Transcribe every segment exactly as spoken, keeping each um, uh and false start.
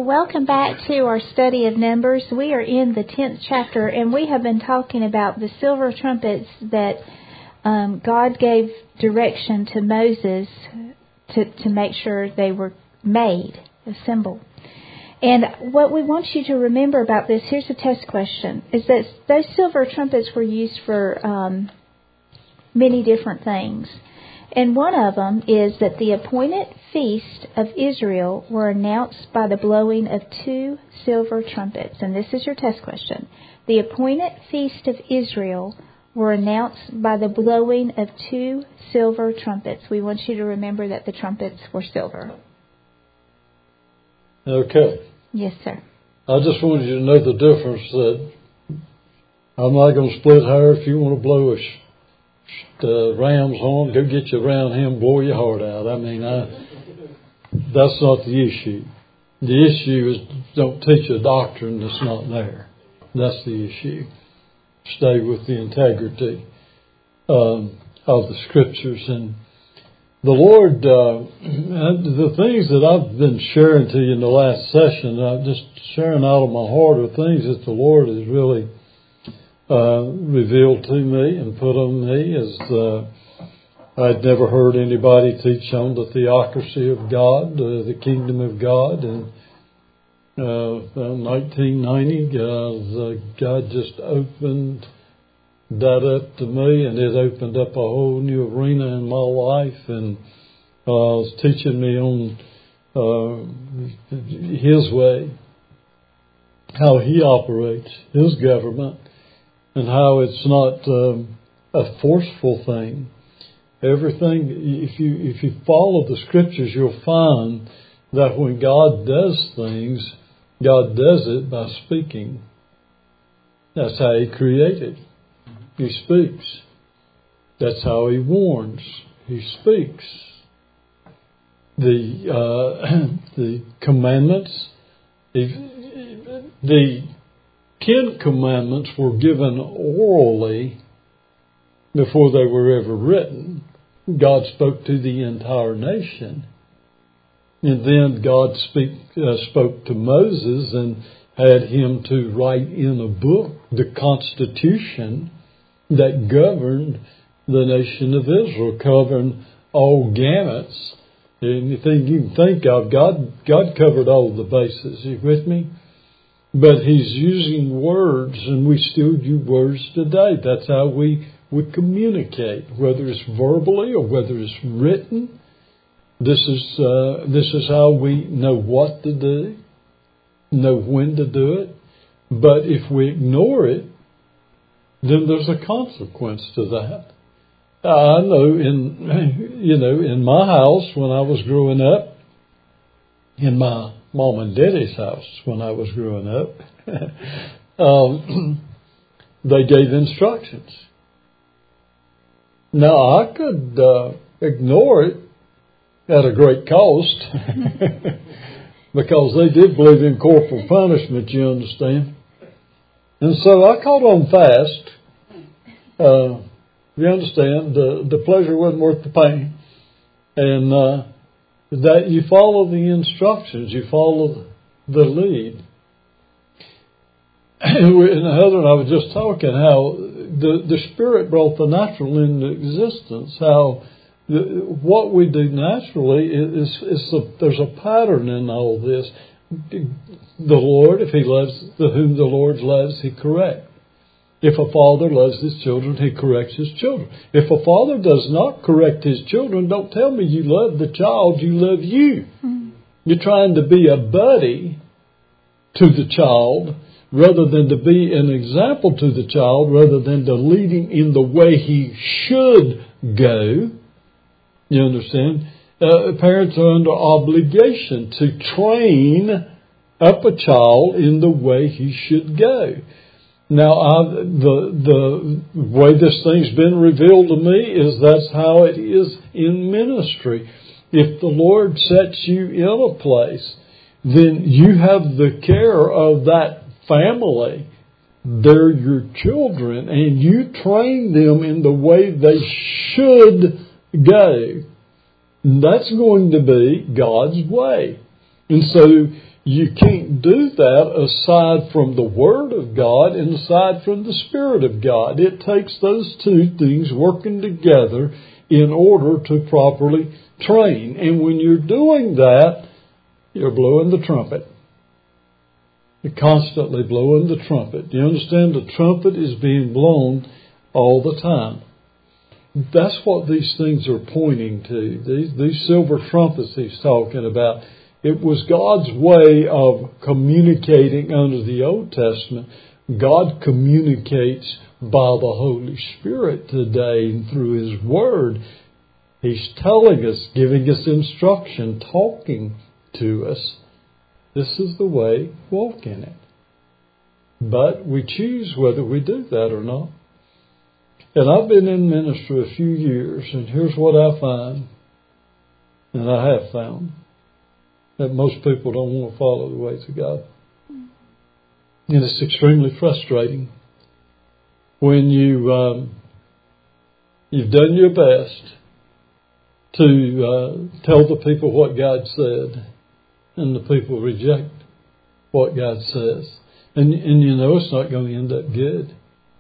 Well, welcome back to our study of Numbers. We are in the tenth chapter, and we have been talking about the silver trumpets that um, God gave direction to Moses to, to make sure they were made, assembled. And what we want you to remember about this, here's a test question, is that those silver trumpets were used for um, many different things. And one of them is that the appointed feast of Israel were announced by the blowing of two silver trumpets. And this is your test question. The appointed feast of Israel were announced by the blowing of two silver trumpets. We want you to remember that the trumpets were silver. Okay. Yes, sir. I just wanted you to know the difference that I'm not going to split hair. If you want to blow a sh- the ram's horn, go get you around him, blow your heart out. I mean, I, that's not the issue. The issue is don't teach a doctrine that's not there. That's the issue. Stay with the integrity um, of the Scriptures. And the Lord, uh, the things that I've been sharing to you in the last session, I'm just sharing out of my heart are things that the Lord has really Uh, revealed to me and put on me as uh, I'd never heard anybody teach on the theocracy of God, uh, the kingdom of God. And uh, in nineteen ninety, uh, God just opened that up to me, and it opened up a whole new arena in my life, and uh, was teaching me on uh, His way, how He operates, His government, and how it's not um, a forceful thing. Everything, if you if you follow the Scriptures, you'll find that when God does things, God does it by speaking. That's how He created. He speaks. That's how He warns. He speaks. The uh, the commandments, the, the Ten Commandments were given orally before they were ever written. God spoke to the entire nation. And then God speak, uh, spoke to Moses and had him to write in a book the Constitution that governed the nation of Israel, governed all gamuts. Anything you can think of, God, God covered all the bases. You with me? But He's using words, and we still use words today. That's how we, we communicate, whether it's verbally or whether it's written. This is uh, this is how we know what to do, know when to do it. But if we ignore it, then there's a consequence to that. I know in you know in my house when I was growing up, in my Mom and Daddy's house when I was growing up, um, they gave instructions. Now, I could uh, ignore it at a great cost because they did believe in corporal punishment, you understand. And so I caught on fast. Uh, you understand, the, the pleasure wasn't worth the pain. And uh, that you follow the instructions, you follow the lead. And Heather and I were just talking how the, the Spirit brought the natural into existence, how the, what we do naturally is, is a, there's a pattern in all this. The Lord, if He loves the, whom the Lord loves, He corrects. If a father loves his children, he corrects his children. If a father does not correct his children, don't tell me you love the child, you love you. Mm-hmm. You're trying to be a buddy to the child rather than to be an example to the child, rather than to lead him in the way he should go. You understand? Uh, parents are under obligation to train up a child in the way he should go. Now, I, the the way this thing's been revealed to me is that's how it is in ministry. If the Lord sets you in a place, then you have the care of that family. They're your children, and you train them in the way they should go. And that's going to be God's way. And so you can't do that aside from the Word of God and aside from the Spirit of God. It takes those two things working together in order to properly train. And when you're doing that, you're blowing the trumpet. You're constantly blowing the trumpet. You understand? The trumpet is being blown all the time. That's what these things are pointing to. These, these silver trumpets he's talking about. It was God's way of communicating under the Old Testament. God communicates by the Holy Spirit today and through His Word. He's telling us, giving us instruction, talking to us. This is the way, walk in it. But we choose whether we do that or not. And I've been in ministry a few years, and here's what I find, and I have found, that most people don't want to follow the ways of God. And it's extremely frustrating when you, um, you've done your best to uh, tell the people what God said, and the people reject what God says. And, and you know it's not going to end up good.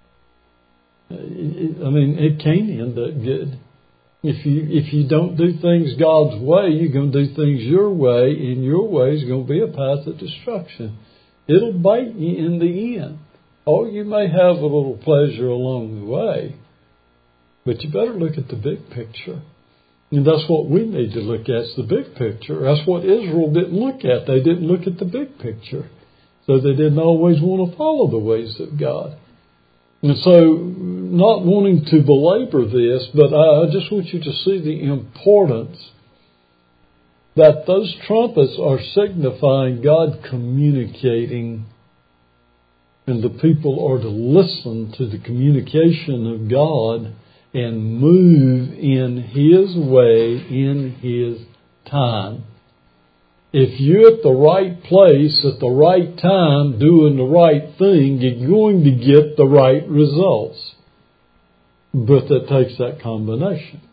I mean, it can end up good. If you if you don't do things God's way, you're going to do things your way, and your way is going to be a path of destruction. It'll bite you in the end. Oh, you may have a little pleasure along the way, but you better look at the big picture. And that's what we need to look at, is the big picture. That's what Israel didn't look at. They didn't look at the big picture. So they didn't always want to follow the ways of God. And so, not wanting to belabor this, but I just want you to see the importance that those trumpets are signifying God communicating, and the people are to listen to the communication of God and move in His way, in His time. If you're at the right place at the right time doing the right thing, you're going to get the right results. But that takes that combination.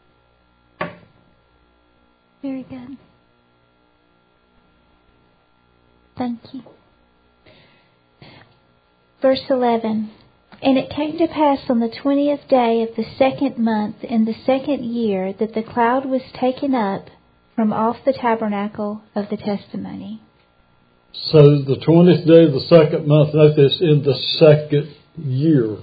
Very good. Thank you. Verse eleven. And it came to pass on the twentieth day of the second month in the second year that the cloud was taken up from off the tabernacle of the testimony. So the twentieth day of the second month, note this, in the second year.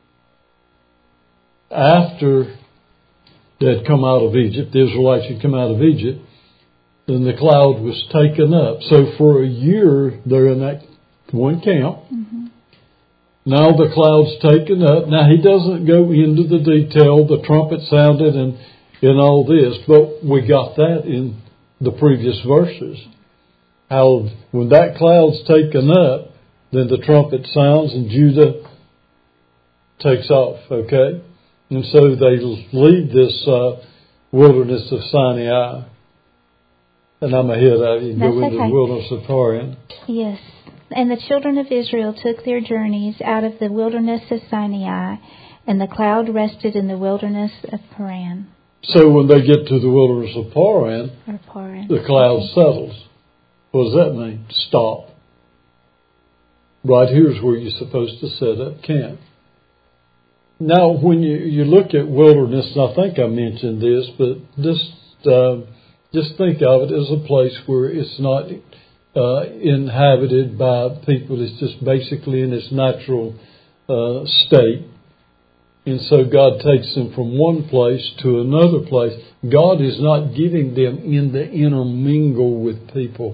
After they had come out of Egypt, the Israelites had come out of Egypt, then the cloud was taken up. So for a year, they're in that one camp. Mm-hmm. Now the cloud's taken up. Now he doesn't go into the detail, the trumpet sounded and in all this, but we got that in the previous verses. How when that cloud's taken up, then the trumpet sounds and Judah takes off, okay? And so they leave this uh, wilderness of Sinai. And I'm ahead of you. Go into okay. the wilderness of Paran. Yes. And the children of Israel took their journeys out of the wilderness of Sinai, and the cloud rested in the wilderness of Paran. So when they get to the wilderness of Paran, or Paran. the cloud okay. settles. What does that mean? Stop. Right here's where you're supposed to set up camp. Now, when you, you look at wilderness, and I think I mentioned this, but just uh, just think of it as a place where it's not uh, inhabited by people. It's just basically in its natural uh, state. And so God takes them from one place to another place. God is not giving them in to intermingle with people.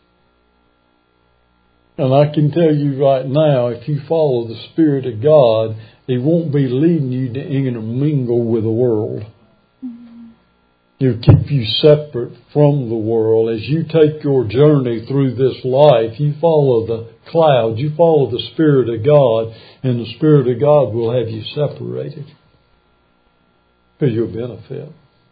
And I can tell you right now, if you follow the Spirit of God, He won't be leading you to intermingle with the world. Mm-hmm. He'll keep you separate from the world. As you take your journey through this life, you follow the cloud, you follow the Spirit of God, and the Spirit of God will have you separated for your benefit.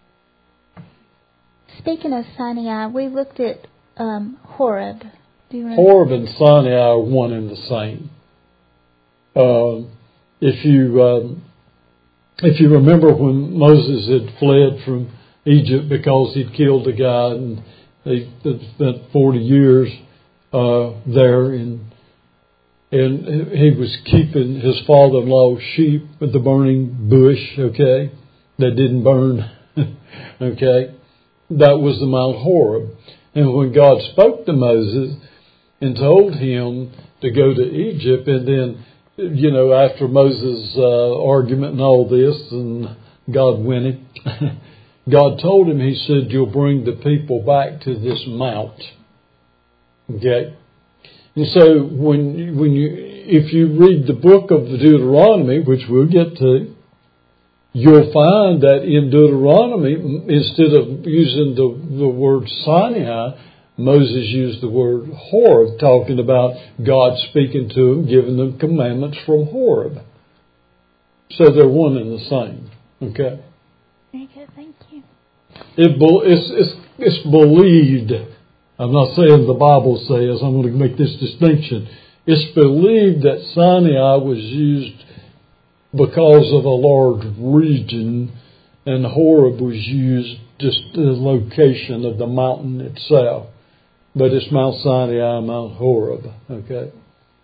Speaking of Sinai, we looked at um, Horeb. Horeb and Sinai are one and the same. Um, if you um, if you remember when Moses had fled from Egypt because he'd killed a guy and He spent forty years uh, there, and and he was keeping his father-in-law's sheep with the burning bush. Okay, that didn't burn. Okay, that was the Mount Horeb, and when God spoke to Moses and told him to go to Egypt, and then, you know, after Moses' uh, argument and all this, and God winning, God told him, He said, you'll bring the people back to this mount. Okay? And so when when you if you read the book of the Deuteronomy, which we'll get to, you'll find that in Deuteronomy, instead of using the, the word Sinai, Moses used the word Horeb, talking about God speaking to him, giving them commandments from Horeb. So they're one and the same. Okay? Very good, thank you. It, it's, it's, it's believed. I'm not saying the Bible says, I'm going to make this distinction. It's believed that Sinai was used because of a large region, and Horeb was used just the location of the mountain itself. But it's Mount Sinai and Mount Horeb. Okay.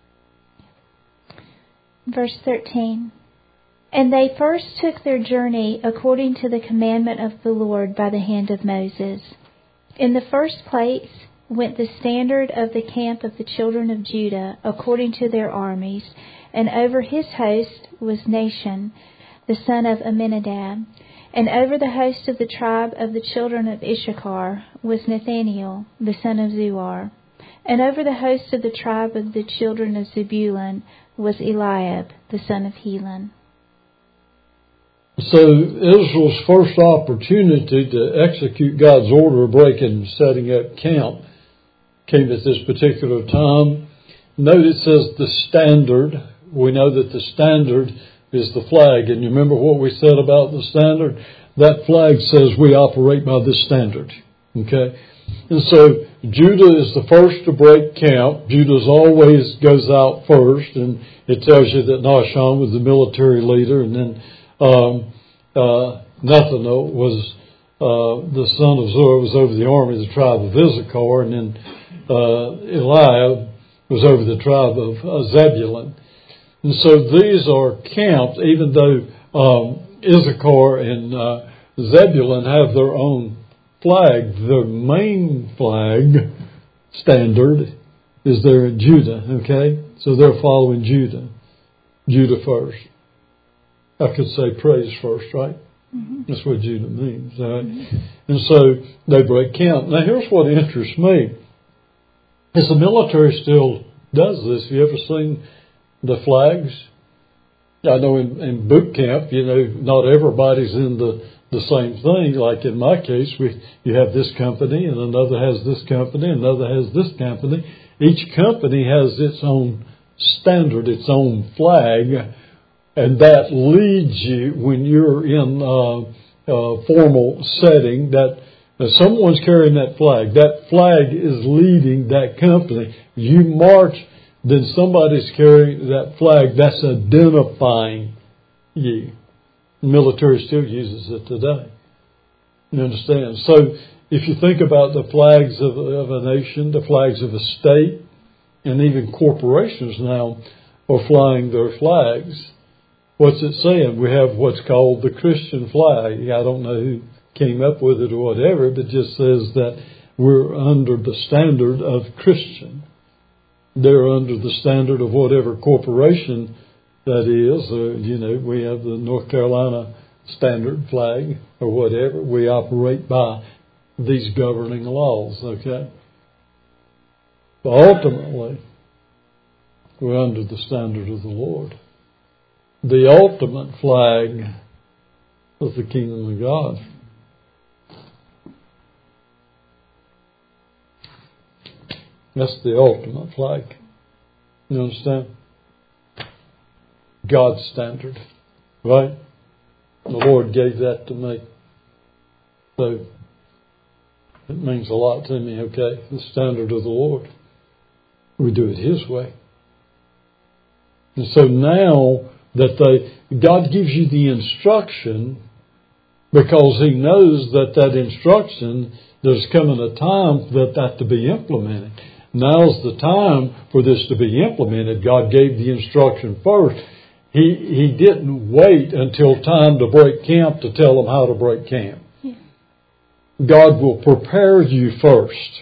Verse thirteen. And they first took their journey according to the commandment of the Lord by the hand of Moses. In the first place went the standard of the camp of the children of Judah according to their armies, and over his host was Nahshon, the son of Amminadab. And over the host of the tribe of the children of Issachar was Nathaniel, the son of Zuar. And over the host of the tribe of the children of Zebulun was Eliab, the son of Helon. So Israel's first opportunity to execute God's order of breaking and setting up camp came at this particular time. Note it says the standard. We know that the standard is the flag. And you remember what we said about the standard? That flag says we operate by this standard. Okay? And so Judah is the first to break camp. Judah always goes out first. And it tells you that Nahshon was the military leader. And then um, uh, Nathaniel was uh, the son of Zor, was over the army of the tribe of Issachar. And then uh, Eliab was over the tribe of uh, Zebulun. And so these are camped, even though um, Issachar and uh, Zebulun have their own flag. The main flag standard is there in Judah, okay? So they're following Judah. Judah first. I could say praise first, right? Mm-hmm. That's what Judah means, all right? Mm-hmm. And so they break camp. Now here's what interests me. Is the military still does this. Have you ever seen the flags? I know in, in boot camp, you know, not everybody's in the, the same thing. Like in my case, we you have this company and another has this company, another has this company. Each company has its own standard, its own flag, and that leads you when you're in a, a formal setting that if someone's carrying that flag. That flag is leading that company. You march, then somebody's carrying that flag. That's identifying you. The military still uses it today. You understand? So if you think about the flags of, of a nation, the flags of a state, and even corporations now are flying their flags. What's it saying? We have what's called the Christian flag. I don't know who came up with it or whatever, but it just says that we're under the standard of Christian. They're under the standard of whatever corporation that is. Uh, you know, we have the North Carolina standard flag or whatever. We operate by these governing laws, okay? But ultimately, we're under the standard of the Lord. The ultimate flag of the kingdom of God. That's the ultimate flag. You understand? God's standard. Right? The Lord gave that to me. So, it means a lot to me, okay? The standard of the Lord. We do it His way. And so now that they, God gives you the instruction because He knows that that instruction there's coming a time that that to be implemented. Now's the time for this to be implemented. God gave the instruction first. He He didn't wait until time to break camp to tell them how to break camp. Yeah. God will prepare you first.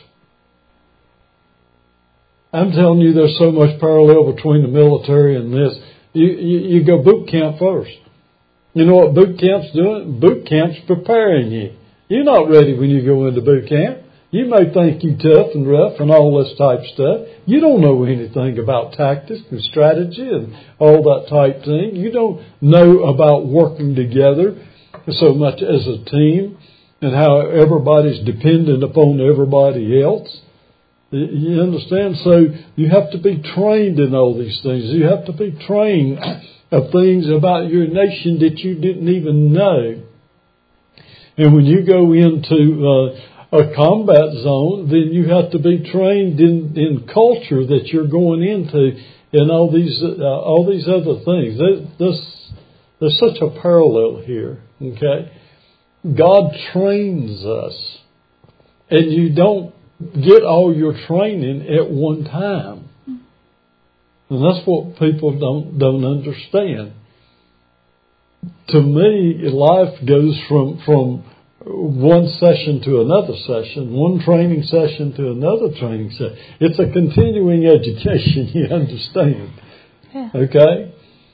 I'm telling you, there's so much parallel between the military and this. You, you, you go boot camp first. You know what boot camp's doing? Boot camp's preparing you. You're not ready when you go into boot camp. You may think you tough and rough and all this type stuff. You don't know anything about tactics and strategy and all that type thing. You don't know about working together so much as a team and how everybody's dependent upon everybody else. You understand? So you have to be trained in all these things. You have to be trained of things about your nation that you didn't even know. And when you go into uh, a combat zone, then you have to be trained in, in culture that you're going into and all these uh, all these other things. There's, there's, there's such a parallel here, okay? God trains us. And you don't get all your training at one time. And that's what people don't don't understand. To me, life goes from from one session to another session, one training session to another training session. It's a continuing education, you understand. Yeah. Okay?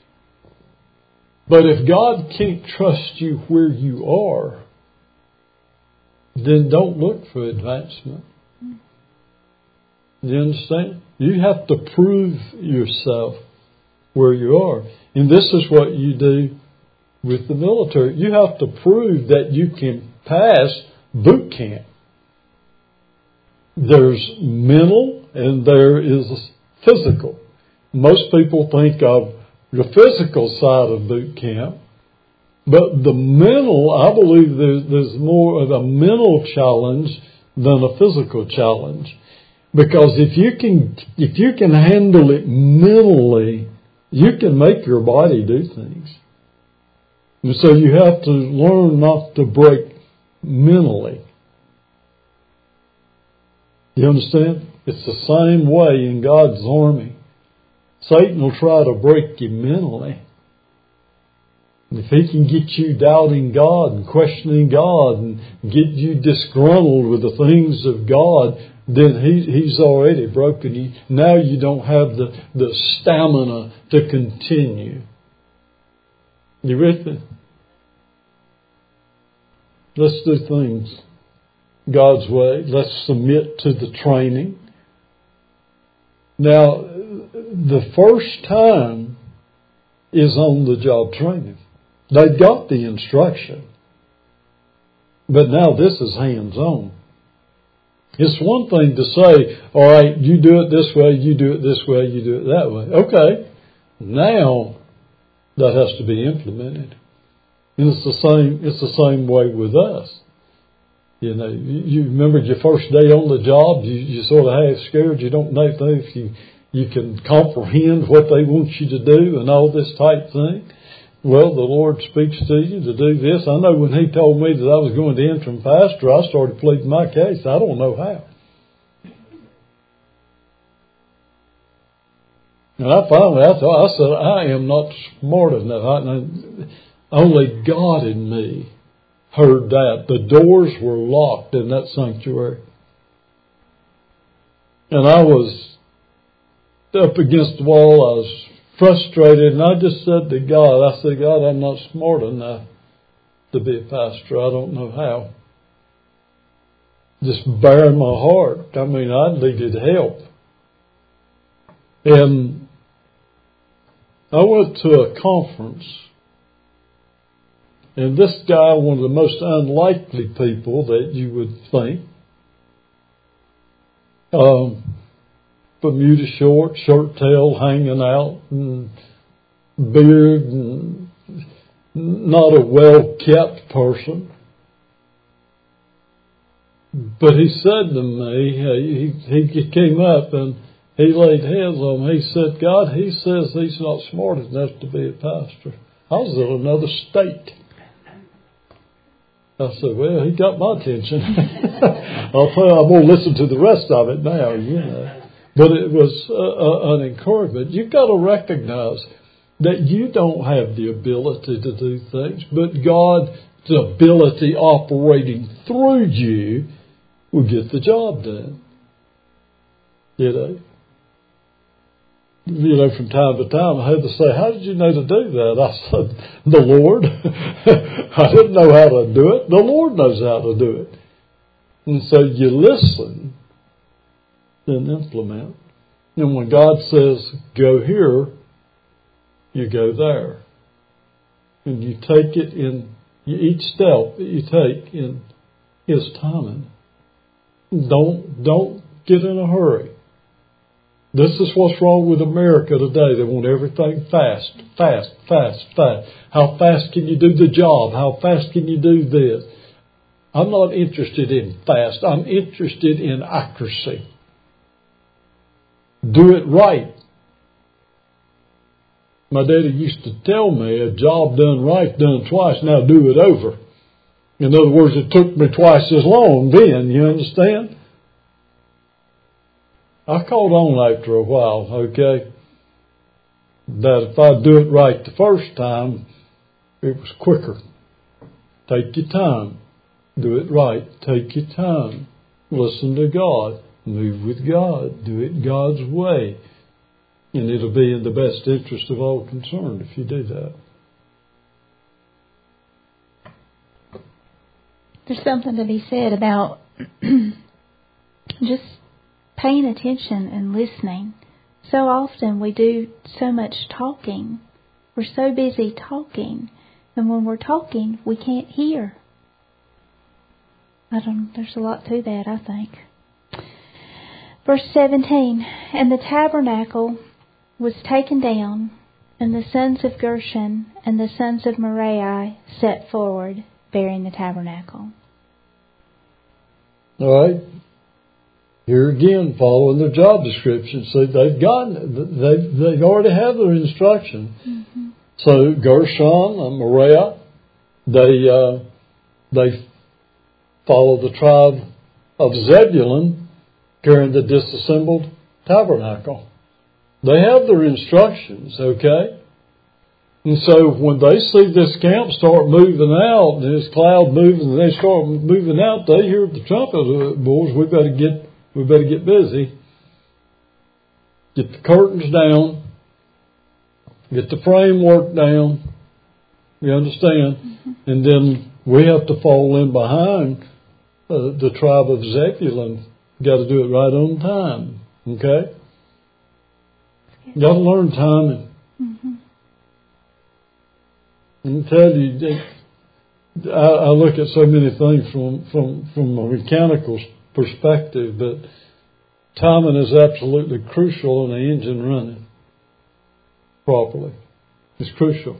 But if God can't trust you where you are, then don't look for advancement. You understand? You have to prove yourself where you are. And this is what you do with the military. You have to prove that you can pass boot camp. There's mental and there is physical. Most people think of the physical side of boot camp. But the mental, I believe there's, there's more of a mental challenge than a physical challenge. Because if you can, if you can handle it mentally, you can make your body do things. And so you have to learn not to break mentally. You understand? It's the same way in God's army. Satan will try to break you mentally. And if he can get you doubting God and questioning God and get you disgruntled with the things of God, then he, he's already broken you. Now you don't have the, the stamina to continue. You with me? Let's do things God's way. Let's submit to the training. Now, the first time is on the job training. They've got the instruction. But now this is hands-on. It's one thing to say, all right, you do it this way, you do it this way, you do it that way. Okay. Now that has to be implemented. And it's the same, it's the same way with us. You know, you, you remember your first day on the job, you, you sort of half scared, you don't know if you, you can comprehend what they want you to do and all this type thing. Well, the Lord speaks to you to do this. I know when He told me that I was going to interim pastor, I started pleading my case. I don't know how. And I finally, I thought, I said, I am not smart enough. I, only God in me heard that. The doors were locked in that sanctuary. And I was up against the wall. I was frustrated, and I just said to God, I said, God, I'm not smart enough to be a pastor. I don't know how. Just bare my heart. I mean, I needed help. And I went to a conference, and this guy, one of the most unlikely people that you would think, um, Bermuda short, shirt tail hanging out, and beard, and not a well-kept person. But he said to me, he, he came up and he laid hands on me. He said, God, he says he's not smart enough to be a pastor. I was in another state. I said, well, he got my attention. I'll tell you, I'm going to listen to the rest of it now, you know. But it was uh, uh, an encouragement. You've got to recognize that you don't have the ability to do things, but God's ability operating through you will get the job done. You know? You know, from time to time, I had to say, how did you know to do that? I said, the Lord. I didn't know how to do it. The Lord knows how to do it. And so you listen, then implement. And when God says, go here, you go there. And you take it in, each step that you take in His timing. Don't, don't get in a hurry. This is what's wrong with America today. They want everything fast, fast, fast, fast. How fast can you do the job? How fast can you do this? I'm not interested in fast. I'm interested in accuracy. Do it right. My daddy used to tell me, a job done right, done twice, now do it over. In other words, it took me twice as long then, you understand? I caught on after a while, okay, that if I do it right the first time, it was quicker. Take your time. Do it right. Take your time. Listen to God. Move with God. Do it God's way. And it'll be in the best interest of all concerned if you do that. There's something to be said about just paying attention and listening. So often we do so much talking. We're so busy talking. And when we're talking, we can't hear. I don't, there's a lot to that, I think. Verse seventeen, and the tabernacle was taken down, and the sons of Gershon and the sons of Merari set forward, bearing the tabernacle. All right. Here again, following their job description. See, they've gotten, they've, they've already had their instruction. Mm-hmm. So Gershon and Merari, they, uh, they follow the tribe of Zebulun carrying the disassembled tabernacle. They have their instructions, okay? And so when they see this camp start moving out, and this cloud moving, and they start moving out, they hear the trumpet boys, we better get We better get busy, get the curtains down, get the framework down, you understand? Mm-hmm. And then we have to fall in behind uh, the tribe of Zebulun. Got to do it right on time, okay? Got to learn timing. Mm-hmm. I can tell you, I, I look at so many things from, from, from a mechanical perspective, but timing is absolutely crucial in an engine running properly. It's crucial.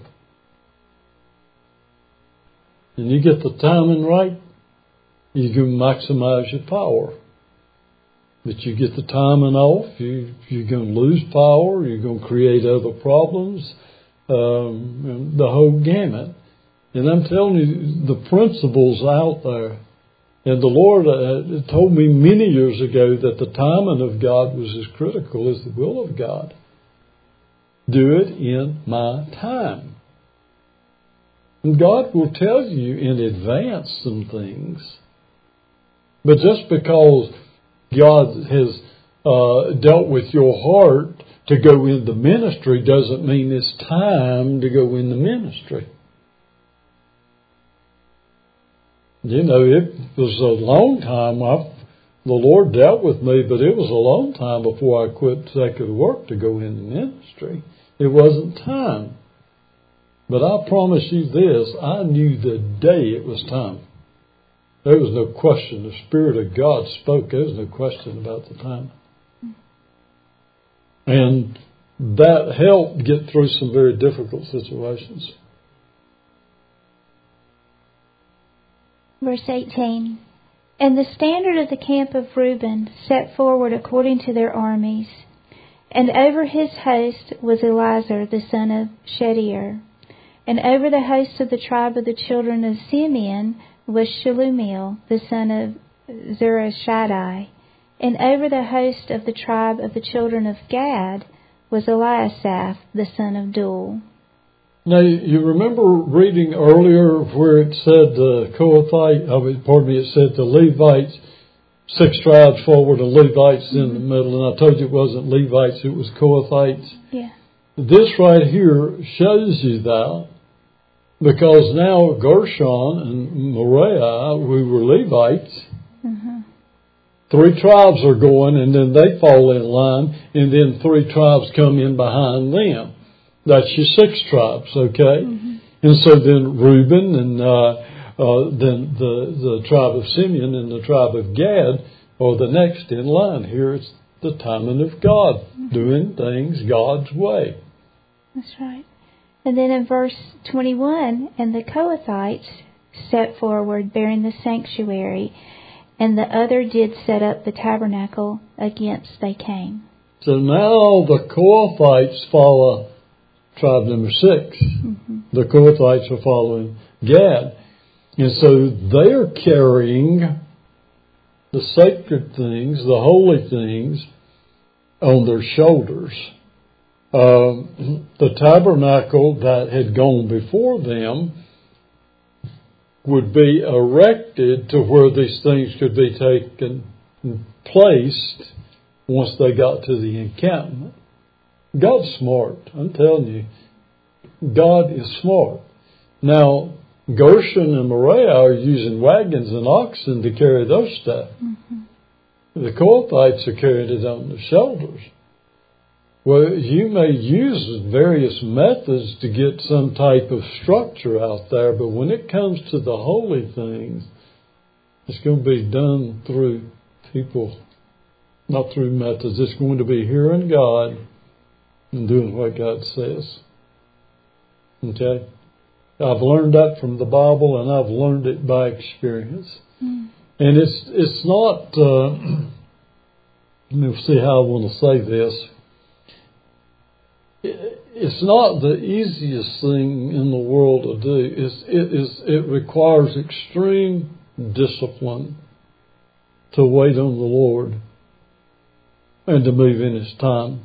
And you get the timing right, you can maximize your power. But you get the timing off, you, you're going to lose power, you're going to create other problems, um, the whole gamut. And I'm telling you, the principle's out there. And the Lord uh, told me many years ago that the timing of God was as critical as the will of God. Do it in my time. And God will tell you in advance some things. But just because God has uh, dealt with your heart to go into ministry doesn't mean it's time to go into ministry. You know, it was a long time. I, the Lord dealt with me, but it was a long time before I quit secular work to go into ministry. It wasn't time. But I promise you this, I knew the day it was time. There was no question. The Spirit of God spoke. There was no question about the time. And that helped get through some very difficult situations. Verse eighteen, and the standard of the camp of Reuben set forward according to their armies. And over his host was Eliezer the son of Shedeur. And over the host of the tribe of the children of Simeon was Shelumiel the son of Zurishaddai. And over the host of the tribe of the children of Gad was Eliasaph, the son of Deuel. Now, you remember reading earlier where it said the Kohathite, I mean, pardon me, it said the Levites, six tribes forward and Levites mm-hmm. in the middle, and I told you it wasn't Levites, it was Kohathites. Yeah. This right here shows you that, because now Gershon and Merari, we were Levites. Mm-hmm. Three tribes are going, and then they fall in line, and then three tribes come in behind them. That's your six tribes, okay? Mm-hmm. And so then Reuben and uh, uh, then the, the tribe of Simeon and the tribe of Gad are the next in line. Here it's the timing of God, mm-hmm. doing things God's way. That's right. And then in verse twenty-one, and the Kohathites set forward bearing the sanctuary, and the other did set up the tabernacle against they came. So now the Kohathites follow tribe number six. Mm-hmm. The Kohathites are following Gad. And so they're carrying the sacred things, the holy things, on their shoulders. Um, the tabernacle that had gone before them would be erected to where these things could be taken and placed once they got to the encampment. God's smart. I'm telling you, God is smart. Now, Gershon and Merari are using wagons and oxen to carry those stuff. Mm-hmm. The Kohathites are carrying it on their shoulders. Well, you may use various methods to get some type of structure out there, but when it comes to the holy things, it's going to be done through people, not through methods. It's going to be hearing God and doing what God says. Okay? I've learned that from the Bible, and I've learned it by experience. Mm. And it's it's not, uh, let me see how I want to say this. It's not the easiest thing in the world to do. It's, it, is, it requires extreme discipline to wait on the Lord and to move in His time.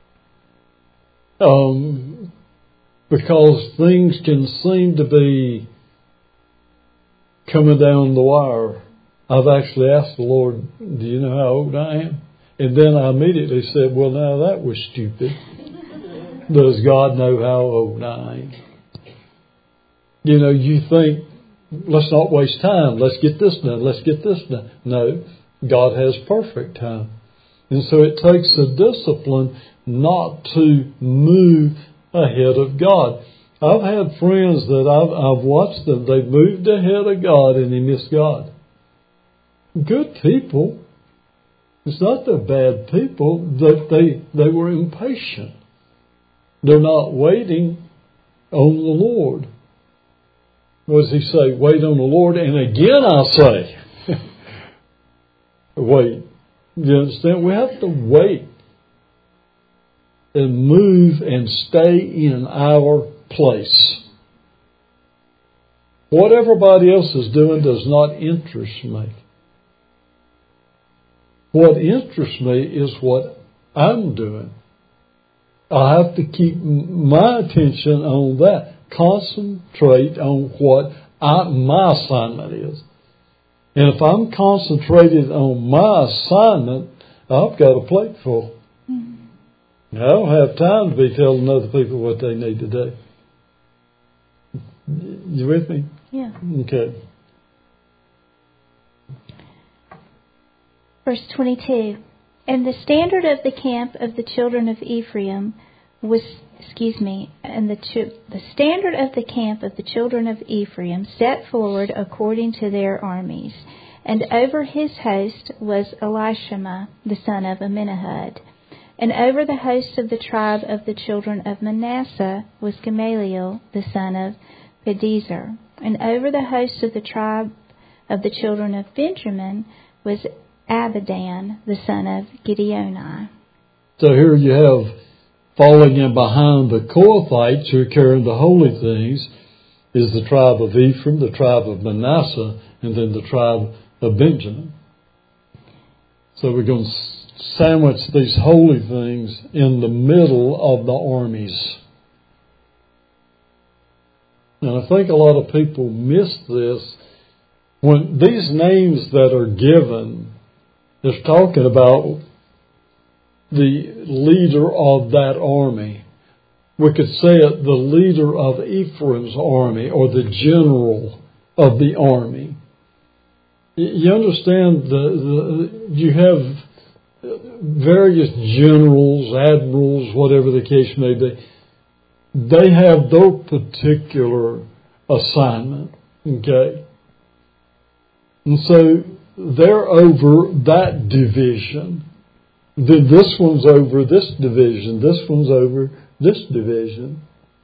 Um, because things can seem to be coming down the wire. I've actually asked the Lord, do you know how old I am? And then I immediately said, well, now that was stupid. Does God know how old I am? You know, you think, let's not waste time. Let's get this done. Let's get this done. No, God has perfect time. And so it takes a discipline not to move ahead of God. I've had friends that I've, I've watched them. They've moved ahead of God and they missed God. Good people. It's not they're bad people. That they, they were impatient. They're not waiting on the Lord. What does He say? Wait on the Lord. And again I'll say, wait. You understand? We have to wait and move and stay in our place. What everybody else is doing does not interest me. What interests me is what I'm doing. I have to keep my attention on that. Concentrate on what I, my assignment is. And if I'm concentrated on my assignment, I've got a plate full. Mm-hmm. I don't have time to be telling other people what they need to do. You with me? Yeah. Okay. Verse twenty-two. And the standard of the camp of the children of Ephraim was, excuse me, and the ch- the standard of the camp of the children of Ephraim set forward according to their armies. And over his host was Elishama, the son of Amminahud. And over the host of the tribe of the children of Manasseh was Gamaliel, the son of Pedizur. And over the host of the tribe of the children of Benjamin was Abidan, the son of Gideoni. So here you have, falling in behind the Kohathites who are carrying the holy things, is the tribe of Ephraim, the tribe of Manasseh, and then the tribe of Benjamin. So we're going to sandwich these holy things in the middle of the armies. And I think a lot of people miss this. When these names that are given is talking about the leader of that army. We could say it the leader of Ephraim's army or the general of the army. You understand, the, the you have various generals, admirals, whatever the case may be. They have their particular assignment, okay? And so they're over that division. Then this one's over this division. This one's over this division.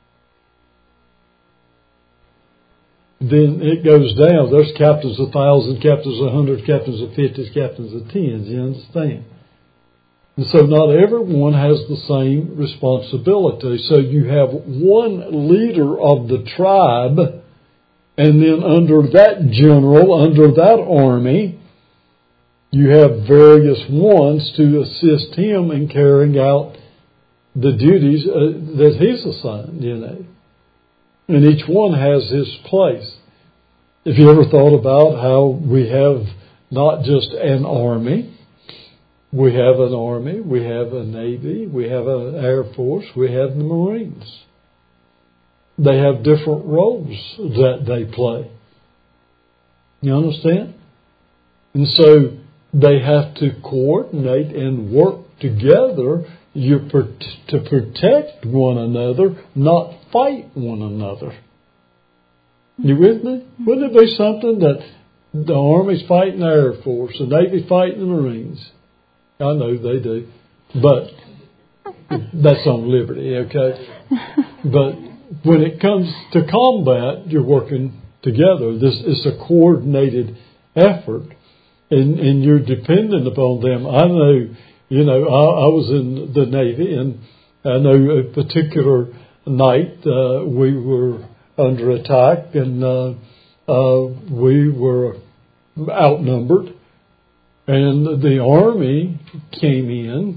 Then it goes down. There's captains of thousands, captains of hundreds, captains of fifties, captains of tens. You understand? And so not everyone has the same responsibility. So you have one leader of the tribe, and then under that general, under that army, you have various ones to assist him in carrying out the duties uh, that he's assigned, you know. And each one has his place. Have you ever thought about how we have not just an army? We have an army, we have a navy, we have an air force, we have the Marines. They have different roles that they play. You understand? And so they have to coordinate and work together you per- to protect one another, not fight one another. You with me? Wouldn't it be something that the Army's fighting the Air Force, the Navy's fighting the Marines? I know they do. But that's on liberty, okay? But when it comes to combat, you're working together. This is a coordinated effort. And, and you're dependent upon them. I know, you know, I, I was in the Navy, and I know a particular night uh, we were under attack, and uh, uh, we were outnumbered, and the Army came in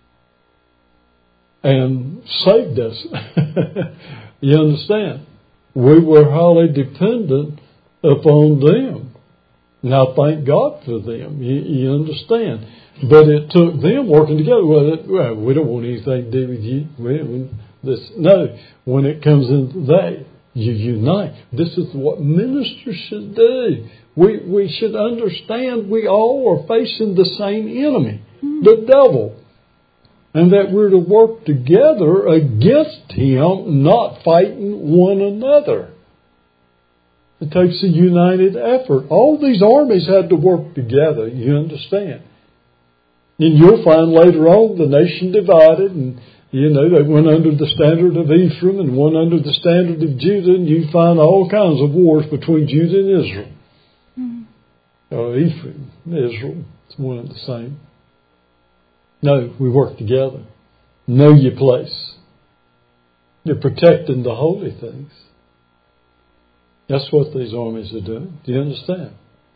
and saved us. You understand? We were highly dependent upon them. Now, thank God for them. You, you understand? But it took them working together. Well, it, well, we don't want anything to do with you. We don't, this, no, when it comes into that, you unite. This is what ministers should do. We we should understand we all are facing the same enemy, the devil, and that we're to work together against him, not fighting one another. It takes a united effort. All these armies had to work together, you understand. And you'll find later on the nation divided, and you know, they went under the standard of Ephraim and one under the standard of Judah, and you find all kinds of wars between Judah and Israel. Mm-hmm. Uh, Ephraim, Israel, it's one and the same. No, we work together. Know your place. You're protecting the holy things. That's what these armies are doing. Do you understand?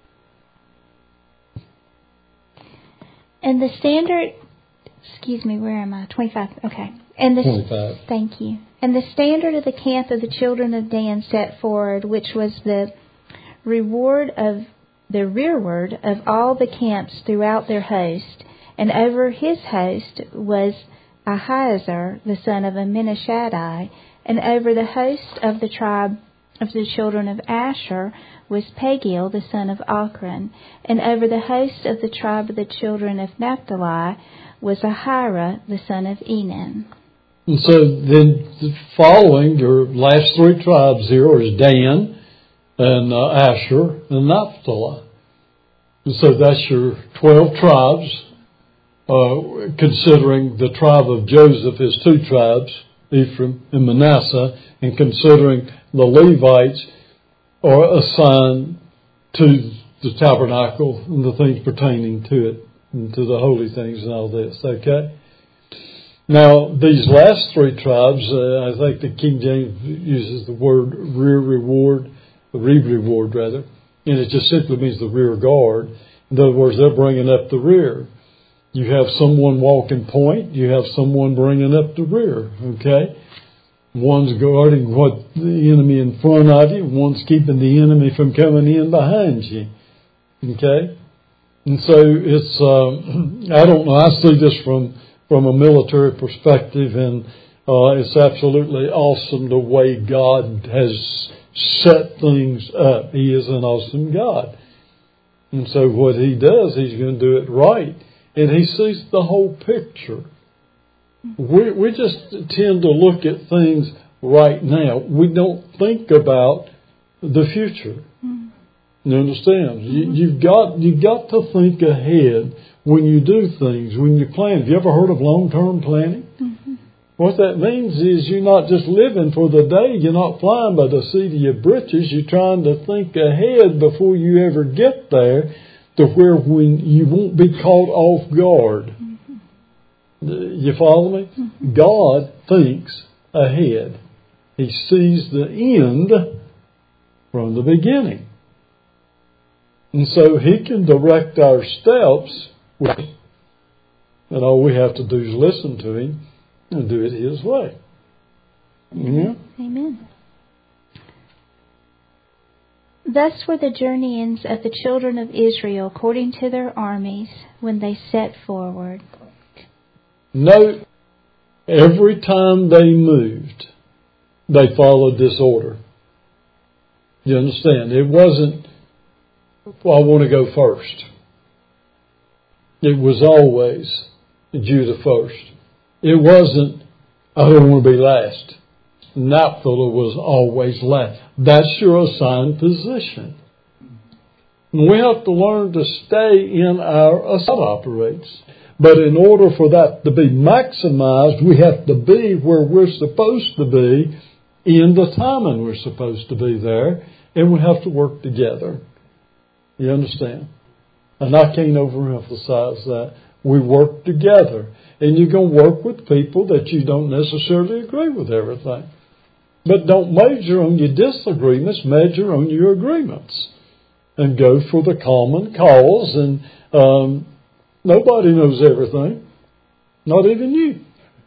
And the standard, excuse me, where am I? twenty-five. Okay. And the, twenty-five. Thank you. And the standard of the camp of the children of Dan set forward, which was the reward of the rearward of all the camps throughout their host. And over his host was Ahiezer, the son of Amminashadai, and over the host of the tribe of the children of Asher was Pagiel, the son of Ochran, and over the host of the tribe of the children of Naphtali was Ahira, the son of Enan. And so then following your last three tribes here is Dan and uh, Asher and Naphtali. And so that's your twelve tribes, uh, considering the tribe of Joseph is two tribes, Ephraim and Manasseh, and considering the Levites are assigned to the tabernacle and the things pertaining to it, and to the holy things and all this, okay? Now, these last three tribes, uh, I think the King James uses the word rear reward, rear reward rather, and it just simply means the rear guard. In other words, they're bringing up the rear. You have someone walking point. You have someone bringing up the rear. Okay? One's guarding what the enemy in front of you. One's keeping the enemy from coming in behind you. Okay? And so it's, um, I don't know, I see this from, from a military perspective, and uh, it's absolutely awesome the way God has set things up. He is an awesome God. And so what He does, He's going to do it right. And He sees the whole picture. We, we just tend to look at things right now. We don't think about the future. You understand? You, you've got you've got to think ahead when you do things, when you plan. Have you ever heard of long-term planning? Mm-hmm. What that means is you're not just living for the day. You're not flying by the seat of your britches. You're trying to think ahead before you ever get there to where when you won't be caught off guard. Mm-hmm. You follow me? Mm-hmm. God thinks ahead. He sees the end from the beginning. And so He can direct our steps, and all we have to do is listen to Him and do it His way. Yeah? Amen. Thus were the journeyings of the children of Israel according to their armies when they set forward. Note, every time they moved, they followed this order. You understand? It wasn't, well, I want to go first. It was always Judah first. It wasn't, I don't want to be last. Naphtali was always last. That's your assigned position. And we have to learn to stay in our assigned operates. But in order for that to be maximized, we have to be where we're supposed to be in the timing we're supposed to be there. And we have to work together. You understand? And I can't overemphasize that. We work together. And you're going to work with people that you don't necessarily agree with everything. But don't measure on your disagreements, measure on your agreements. And go for the common cause. And um, nobody knows everything. Not even you.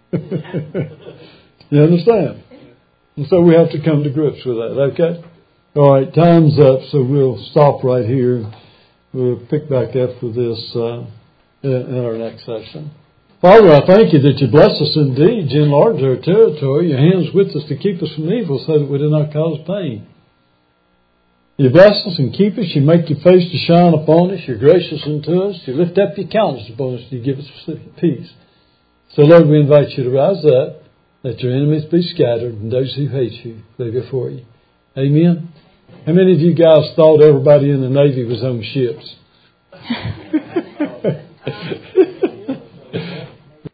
You understand? And so we have to come to grips with that, okay? All right, time's up, so we'll stop right here. We'll pick back up with this uh, in, in our next session. Father, I thank You that You bless us indeed. You enlarge our territory. Your hands with us to keep us from evil so that we do not cause pain. You bless us and keep us. You make Your face to shine upon us. You're gracious unto us. You lift up Your countenance upon us and You give us peace. So, Lord, we invite You to rise up, let Your enemies be scattered, and those who hate You live before You. Amen. How many of you guys thought everybody in the Navy was on ships?